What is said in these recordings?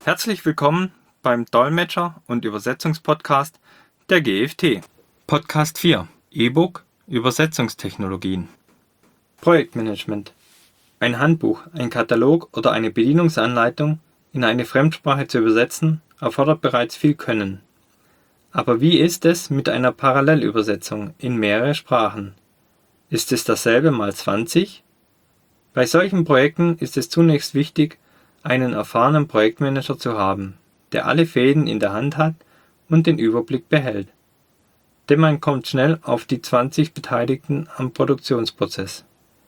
Herzlich willkommen beim Dolmetscher- und Übersetzungspodcast der GFT. Podcast 4: E-Book Übersetzungstechnologien. Projektmanagement. Ein Handbuch, ein Katalog oder eine Bedienungsanleitung in eine Fremdsprache zu übersetzen, erfordert bereits viel Können. Aber wie ist es mit einer Parallelübersetzung in mehrere Sprachen? Ist es dasselbe mal 20? Bei solchen Projekten ist es zunächst wichtig, einen erfahrenen Projektmanager zu haben, der alle Fäden in der Hand hat und den Überblick behält. Denn man kommt schnell auf die 20 Beteiligten am Produktionsprozess.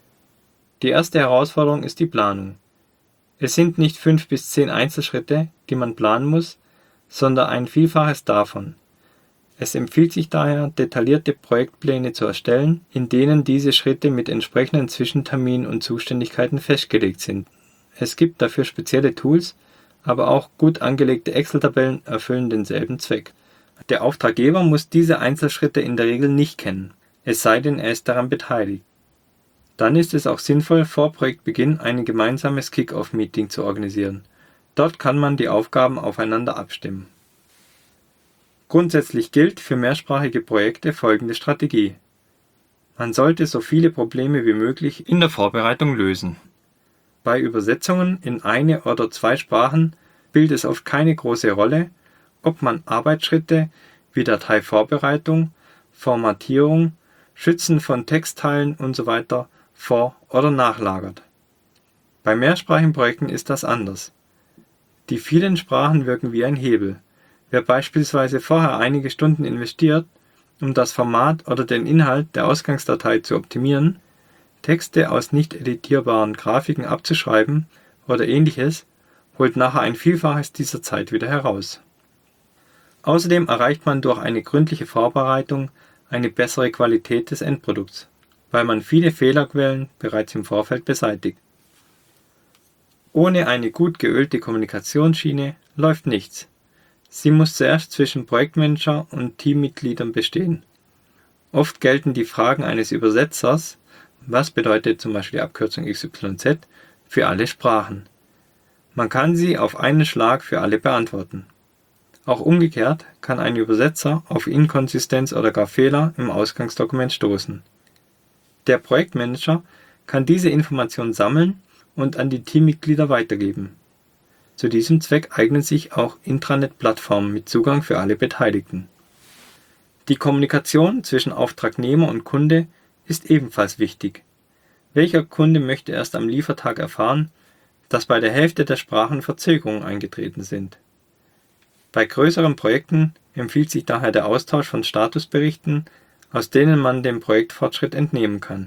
Die erste Herausforderung ist die Planung. Es sind nicht 5 bis 10 Einzelschritte, die man planen muss, sondern ein Vielfaches davon. Es empfiehlt sich daher, detaillierte Projektpläne zu erstellen, in denen diese Schritte mit entsprechenden Zwischenterminen und Zuständigkeiten festgelegt sind. Es gibt dafür spezielle Tools, aber auch gut angelegte Excel-Tabellen erfüllen denselben Zweck. Der Auftraggeber muss diese Einzelschritte in der Regel nicht kennen, es sei denn, er ist daran beteiligt. Dann ist es auch sinnvoll, vor Projektbeginn ein gemeinsames Kick-Off-Meeting zu organisieren. Dort kann man die Aufgaben aufeinander abstimmen. Grundsätzlich gilt für mehrsprachige Projekte folgende Strategie: Man sollte so viele Probleme wie möglich in der Vorbereitung lösen. Bei Übersetzungen in eine oder zwei Sprachen spielt es oft keine große Rolle, ob man Arbeitsschritte wie Dateivorbereitung, Formatierung, Schützen von Textteilen usw. vor- oder nachlagert. Bei mehrsprachigen Projekten ist das anders. Die vielen Sprachen wirken wie ein Hebel. Wer beispielsweise vorher einige Stunden investiert, um das Format oder den Inhalt der Ausgangsdatei zu optimieren, Texte aus nicht editierbaren Grafiken abzuschreiben oder ähnliches, holt nachher ein Vielfaches dieser Zeit wieder heraus. Außerdem erreicht man durch eine gründliche Vorbereitung eine bessere Qualität des Endprodukts, weil man viele Fehlerquellen bereits im Vorfeld beseitigt. Ohne eine gut geölte Kommunikationsschiene läuft nichts. Sie muss zuerst zwischen Projektmanager und Teammitgliedern bestehen. Oft gelten die Fragen eines Übersetzers, was bedeutet zum Beispiel die Abkürzung XYZ, für alle Sprachen. Man kann sie auf einen Schlag für alle beantworten. Auch umgekehrt kann ein Übersetzer auf Inkonsistenz oder gar Fehler im Ausgangsdokument stoßen. Der Projektmanager kann diese Informationen sammeln und an die Teammitglieder weitergeben. Zu diesem Zweck eignen sich auch Intranet-Plattformen mit Zugang für alle Beteiligten. Die Kommunikation zwischen Auftragnehmer und Kunde ist ebenfalls wichtig. Welcher Kunde möchte erst am Liefertag erfahren, dass bei der Hälfte der Sprachen Verzögerungen eingetreten sind? Bei größeren Projekten empfiehlt sich daher der Austausch von Statusberichten, aus denen man den Projektfortschritt entnehmen kann.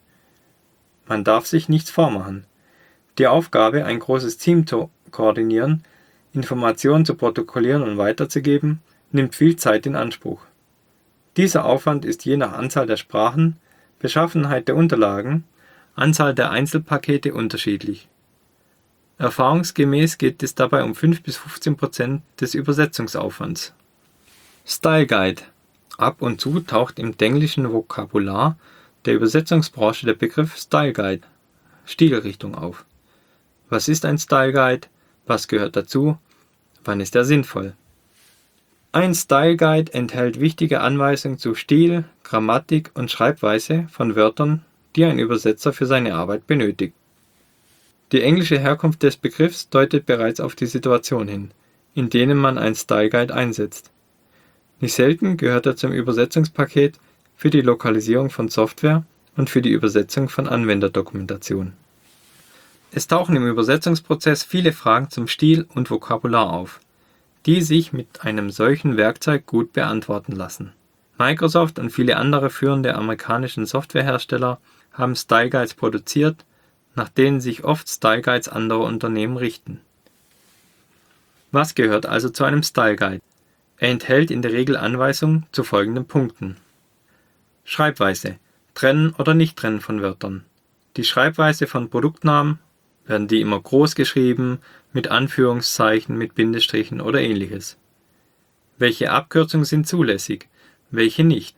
Man darf sich nichts vormachen. Die Aufgabe, ein großes Team zu koordinieren, Informationen zu protokollieren und weiterzugeben, nimmt viel Zeit in Anspruch. Dieser Aufwand ist je nach Anzahl der Sprachen, Beschaffenheit der Unterlagen, Anzahl der Einzelpakete unterschiedlich. Erfahrungsgemäß geht es dabei um 5 bis 15% des Übersetzungsaufwands. Style Guide. Ab und zu taucht im englischen Vokabular der Übersetzungsbranche der Begriff Style Guide, Stilrichtung, auf. Was ist ein Style Guide? Was gehört dazu? Wann ist er sinnvoll? Ein Style Guide enthält wichtige Anweisungen zu Stil, Grammatik und Schreibweise von Wörtern, die ein Übersetzer für seine Arbeit benötigt. Die englische Herkunft des Begriffs deutet bereits auf die Situation hin, in denen man einen Style Guide einsetzt. Nicht selten gehört er zum Übersetzungspaket für die Lokalisierung von Software und für die Übersetzung von Anwenderdokumentation. Es tauchen im Übersetzungsprozess viele Fragen zum Stil und Vokabular auf, die sich mit einem solchen Werkzeug gut beantworten lassen. Microsoft und viele andere führende amerikanische Softwarehersteller haben Style Guides produziert, nach denen sich oft Style Guides anderer Unternehmen richten. Was gehört also zu einem Style Guide? Er enthält in der Regel Anweisungen zu folgenden Punkten. Schreibweise: Trennen oder nicht trennen von Wörtern. Die Schreibweise von Produktnamen: Werden die immer groß geschrieben, mit Anführungszeichen, mit Bindestrichen oder ähnliches? Welche Abkürzungen sind zulässig, welche nicht?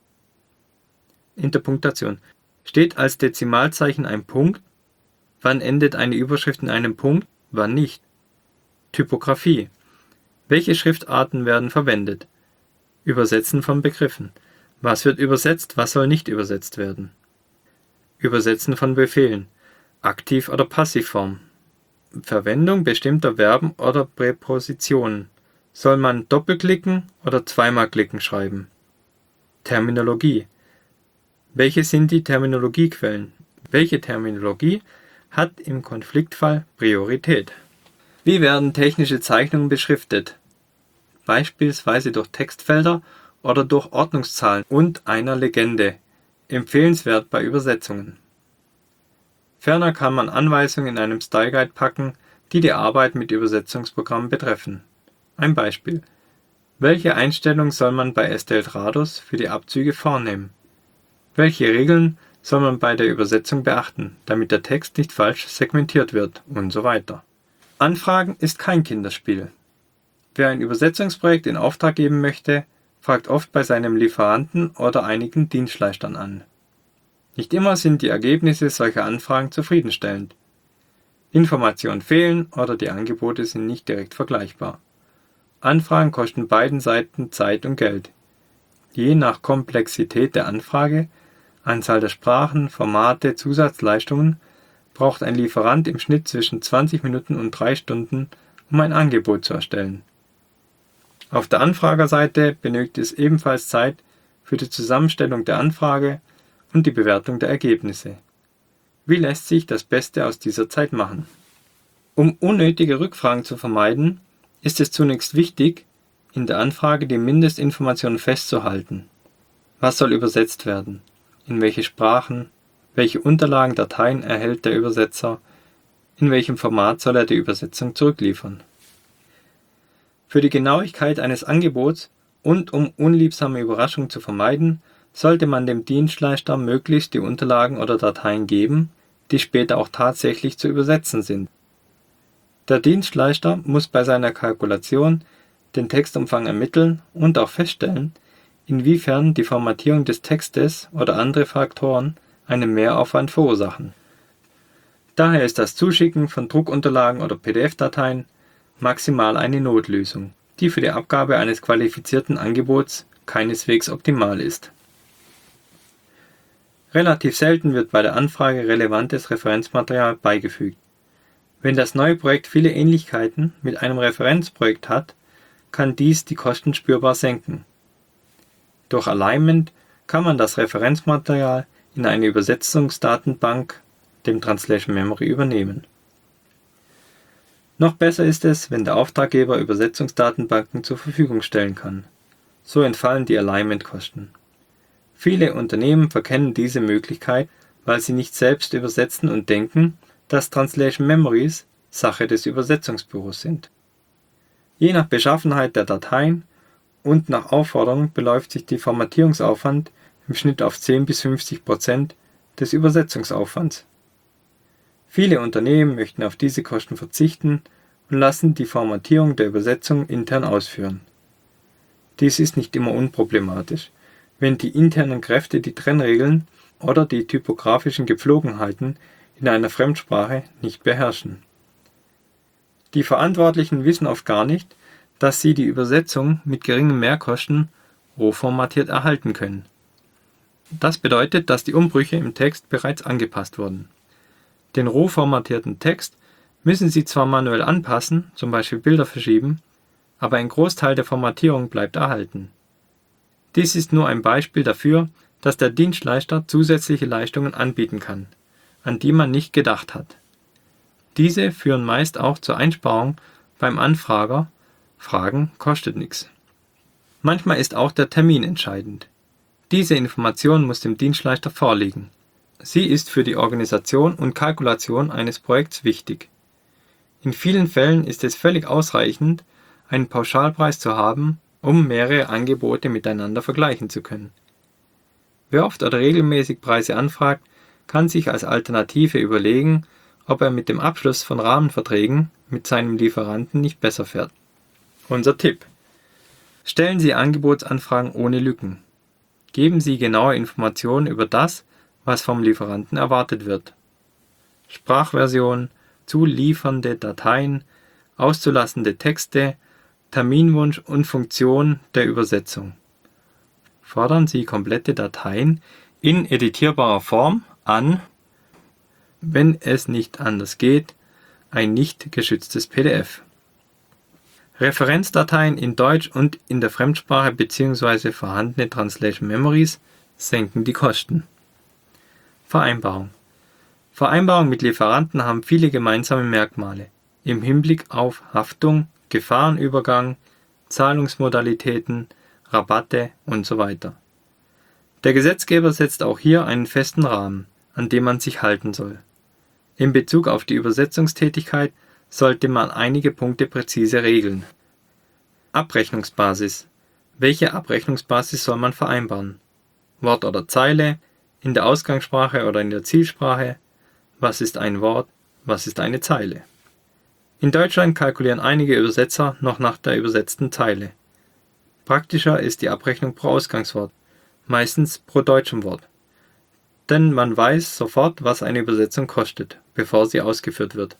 Interpunktation: Steht als Dezimalzeichen ein Punkt? Wann endet eine Überschrift in einem Punkt, wann nicht? Typografie. Welche Schriftarten werden verwendet? Übersetzen von Begriffen. Was wird übersetzt, was soll nicht übersetzt werden? Übersetzen von Befehlen. Aktiv- oder Passivform. Verwendung bestimmter Verben oder Präpositionen. Soll man doppelklicken oder zweimal klicken schreiben? Terminologie. Welche sind die Terminologiequellen? Welche Terminologie hat im Konfliktfall Priorität? Wie werden technische Zeichnungen beschriftet? Beispielsweise durch Textfelder oder durch Ordnungszahlen und einer Legende. Empfehlenswert bei Übersetzungen. Ferner kann man Anweisungen in einem Style Guide packen, die die Arbeit mit Übersetzungsprogrammen betreffen. Ein Beispiel. Welche Einstellung soll man bei Esteltrados für die Abzüge vornehmen? Welche Regeln soll man bei der Übersetzung beachten, damit der Text nicht falsch segmentiert wird und so weiter. Anfragen ist kein Kinderspiel. Wer ein Übersetzungsprojekt in Auftrag geben möchte, fragt oft bei seinem Lieferanten oder einigen Dienstleistern an. Nicht immer sind die Ergebnisse solcher Anfragen zufriedenstellend. Informationen fehlen oder die Angebote sind nicht direkt vergleichbar. Anfragen kosten beiden Seiten Zeit und Geld. Je nach Komplexität der Anfrage, Anzahl der Sprachen, Formate, Zusatzleistungen braucht ein Lieferant im Schnitt zwischen 20 Minuten und 3 Stunden, um ein Angebot zu erstellen. Auf der Anfragerseite benötigt es ebenfalls Zeit für die Zusammenstellung der Anfrage und die Bewertung der Ergebnisse. Wie lässt sich das Beste aus dieser Zeit machen? Um unnötige Rückfragen zu vermeiden, ist es zunächst wichtig, in der Anfrage die Mindestinformationen festzuhalten. Was soll übersetzt werden? In welche Sprachen? Welche Unterlagen, Dateien erhält der Übersetzer? In welchem Format soll er die Übersetzung zurückliefern? Für die Genauigkeit eines Angebots und um unliebsame Überraschungen zu vermeiden, sollte man dem Dienstleister möglichst die Unterlagen oder Dateien geben, die später auch tatsächlich zu übersetzen sind. Der Dienstleister muss bei seiner Kalkulation den Textumfang ermitteln und auch feststellen, inwiefern die Formatierung des Textes oder andere Faktoren einen Mehraufwand verursachen. Daher ist das Zuschicken von Druckunterlagen oder PDF-Dateien maximal eine Notlösung, die für die Abgabe eines qualifizierten Angebots keineswegs optimal ist. Relativ selten wird bei der Anfrage relevantes Referenzmaterial beigefügt. Wenn das neue Projekt viele Ähnlichkeiten mit einem Referenzprojekt hat, kann dies die Kosten spürbar senken. Durch Alignment kann man das Referenzmaterial in eine Übersetzungsdatenbank, dem Translation Memory, übernehmen. Noch besser ist es, wenn der Auftraggeber Übersetzungsdatenbanken zur Verfügung stellen kann. So entfallen die Alignment-Kosten. Viele Unternehmen verkennen diese Möglichkeit, weil sie nicht selbst übersetzen und denken, dass Translation Memories Sache des Übersetzungsbüros sind. Je nach Beschaffenheit der Dateien und nach Aufforderung beläuft sich die Formatierungsaufwand im Schnitt auf 10-50% des Übersetzungsaufwands. Viele Unternehmen möchten auf diese Kosten verzichten und lassen die Formatierung der Übersetzung intern ausführen. Dies ist nicht immer unproblematisch, wenn die internen Kräfte die Trennregeln oder die typografischen Gepflogenheiten in einer Fremdsprache nicht beherrschen. Die Verantwortlichen wissen oft gar nicht, dass sie die Übersetzung mit geringen Mehrkosten rohformatiert erhalten können. Das bedeutet, dass die Umbrüche im Text bereits angepasst wurden. Den roh formatierten Text müssen Sie zwar manuell anpassen, zum Beispiel Bilder verschieben, aber ein Großteil der Formatierung bleibt erhalten. Dies ist nur ein Beispiel dafür, dass der Dienstleister zusätzliche Leistungen anbieten kann, an die man nicht gedacht hat. Diese führen meist auch zur Einsparung beim Anfrager. Fragen kostet nichts. Manchmal ist auch der Termin entscheidend. Diese Information muss dem Dienstleister vorliegen. Sie ist für die Organisation und Kalkulation eines Projekts wichtig. In vielen Fällen ist es völlig ausreichend, einen Pauschalpreis zu haben, um mehrere Angebote miteinander vergleichen zu können. Wer oft oder regelmäßig Preise anfragt, kann sich als Alternative überlegen, ob er mit dem Abschluss von Rahmenverträgen mit seinem Lieferanten nicht besser fährt. Unser Tipp: Stellen Sie Angebotsanfragen ohne Lücken. Geben Sie genaue Informationen über das, was vom Lieferanten erwartet wird. Sprachversion, zuliefernde Dateien, auszulassende Texte, Terminwunsch und Funktion der Übersetzung. Fordern Sie komplette Dateien in editierbarer Form an, wenn es nicht anders geht, ein nicht geschütztes PDF. Referenzdateien in Deutsch und in der Fremdsprache bzw. vorhandene Translation Memories senken die Kosten. Vereinbarung. Vereinbarungen mit Lieferanten haben viele gemeinsame Merkmale im Hinblick auf Haftung, Gefahrenübergang, Zahlungsmodalitäten, Rabatte usw. Der Gesetzgeber setzt auch hier einen festen Rahmen, an dem man sich halten soll. In Bezug auf die Übersetzungstätigkeit sollte man einige Punkte präzise regeln. Abrechnungsbasis. Welche Abrechnungsbasis soll man vereinbaren? Wort oder Zeile, in der Ausgangssprache oder in der Zielsprache? Was ist ein Wort? Was ist eine Zeile? In Deutschland kalkulieren einige Übersetzer noch nach der übersetzten Zeile. Praktischer ist die Abrechnung pro Ausgangswort, meistens pro deutschem Wort. Denn man weiß sofort, was eine Übersetzung kostet, bevor sie ausgeführt wird.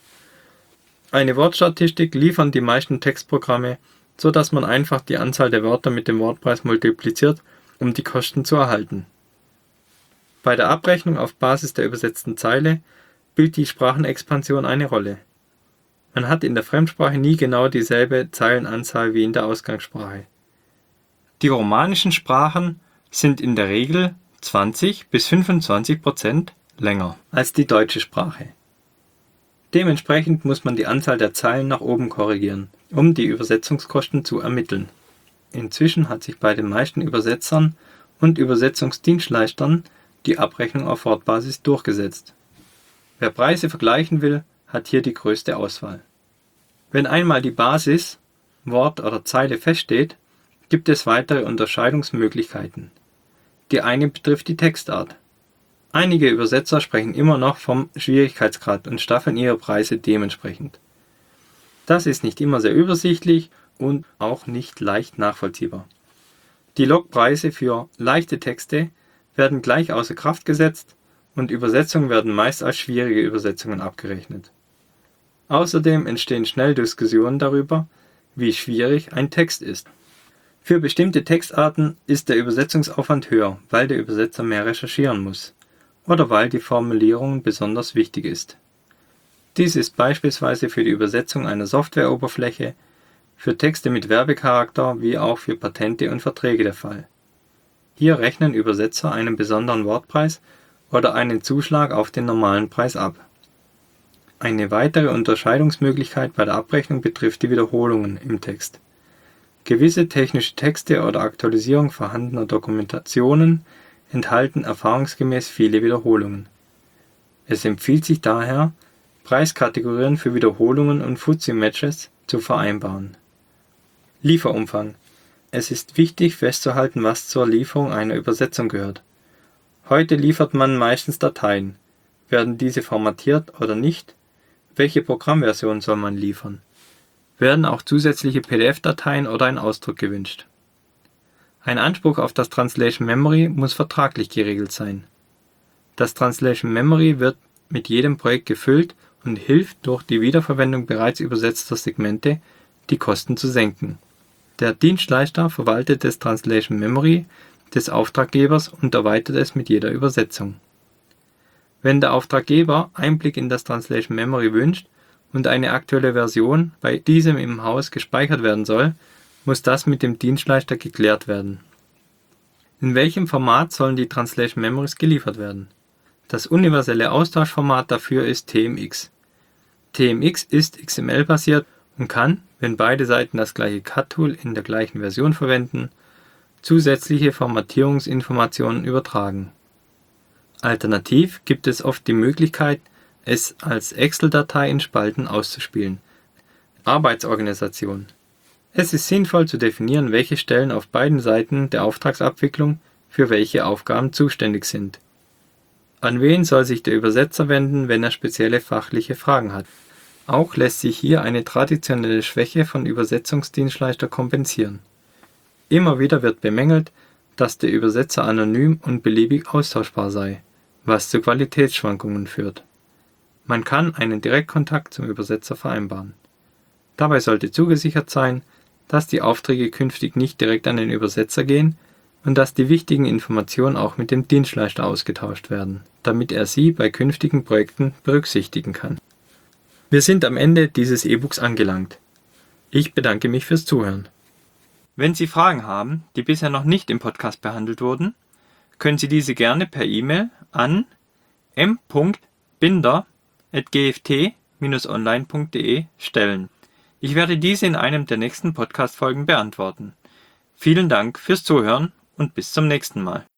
Eine Wortstatistik liefern die meisten Textprogramme, so dass man einfach die Anzahl der Wörter mit dem Wortpreis multipliziert, um die Kosten zu erhalten. Bei der Abrechnung auf Basis der übersetzten Zeile spielt die Sprachenexpansion eine Rolle. Man hat in der Fremdsprache nie genau dieselbe Zeilenanzahl wie in der Ausgangssprache. Die romanischen Sprachen sind in der Regel 20 bis 25% länger als die deutsche Sprache. Dementsprechend muss man die Anzahl der Zeilen nach oben korrigieren, um die Übersetzungskosten zu ermitteln. Inzwischen hat sich bei den meisten Übersetzern und Übersetzungsdienstleistern die Abrechnung auf Wortbasis durchgesetzt. Wer Preise vergleichen will, hat hier die größte Auswahl. Wenn einmal die Basis, Wort oder Zeile feststeht, gibt es weitere Unterscheidungsmöglichkeiten. Die eine betrifft die Textart. Einige Übersetzer sprechen immer noch vom Schwierigkeitsgrad und staffeln ihre Preise dementsprechend. Das ist nicht immer sehr übersichtlich und auch nicht leicht nachvollziehbar. Die Logpreise für leichte Texte werden gleich außer Kraft gesetzt und Übersetzungen werden meist als schwierige Übersetzungen abgerechnet. Außerdem entstehen schnell Diskussionen darüber, wie schwierig ein Text ist. Für bestimmte Textarten ist der Übersetzungsaufwand höher, weil der Übersetzer mehr recherchieren muss oder weil die Formulierung besonders wichtig ist. Dies ist beispielsweise für die Übersetzung einer Softwareoberfläche, für Texte mit Werbecharakter wie auch für Patente und Verträge der Fall. Hier rechnen Übersetzer einen besonderen Wortpreis oder einen Zuschlag auf den normalen Preis ab. Eine weitere Unterscheidungsmöglichkeit bei der Abrechnung betrifft die Wiederholungen im Text. Gewisse technische Texte oder Aktualisierung vorhandener Dokumentationen enthalten erfahrungsgemäß viele Wiederholungen. Es empfiehlt sich daher, Preiskategorien für Wiederholungen und Fuzzy-Matches zu vereinbaren. Lieferumfang. Es ist wichtig festzuhalten, was zur Lieferung einer Übersetzung gehört. Heute liefert man meistens Dateien. Werden diese formatiert oder nicht? Welche Programmversion soll man liefern? Werden auch zusätzliche PDF-Dateien oder ein Ausdruck gewünscht? Ein Anspruch auf das Translation Memory muss vertraglich geregelt sein. Das Translation Memory wird mit jedem Projekt gefüllt und hilft durch die Wiederverwendung bereits übersetzter Segmente, die Kosten zu senken. Der Dienstleister verwaltet das Translation Memory des Auftraggebers und erweitert es mit jeder Übersetzung. Wenn der Auftraggeber Einblick in das Translation Memory wünscht und eine aktuelle Version bei diesem im Haus gespeichert werden soll, muss das mit dem Dienstleister geklärt werden. In welchem Format sollen die Translation Memories geliefert werden? Das universelle Austauschformat dafür ist TMX. TMX ist XML-basiert und kann, wenn beide Seiten das gleiche CAT-Tool in der gleichen Version verwenden, zusätzliche Formatierungsinformationen übertragen. Alternativ gibt es oft die Möglichkeit, es als Excel-Datei in Spalten auszuspielen. Arbeitsorganisation. Es ist sinnvoll zu definieren, welche Stellen auf beiden Seiten der Auftragsabwicklung für welche Aufgaben zuständig sind. An wen soll sich der Übersetzer wenden, wenn er spezielle fachliche Fragen hat? Auch lässt sich hier eine traditionelle Schwäche von Übersetzungsdienstleister kompensieren. Immer wieder wird bemängelt, dass der Übersetzer anonym und beliebig austauschbar sei, was zu Qualitätsschwankungen führt. Man kann einen Direktkontakt zum Übersetzer vereinbaren. Dabei sollte zugesichert sein, dass die Aufträge künftig nicht direkt an den Übersetzer gehen und dass die wichtigen Informationen auch mit dem Dienstleister ausgetauscht werden, damit er sie bei künftigen Projekten berücksichtigen kann. Wir sind am Ende dieses E-Books angelangt. Ich bedanke mich fürs Zuhören. Wenn Sie Fragen haben, die bisher noch nicht im Podcast behandelt wurden, können Sie diese gerne per E-Mail an m.binder@gft-online.de stellen. Ich werde diese in einem der nächsten Podcast-Folgen beantworten. Vielen Dank fürs Zuhören und bis zum nächsten Mal.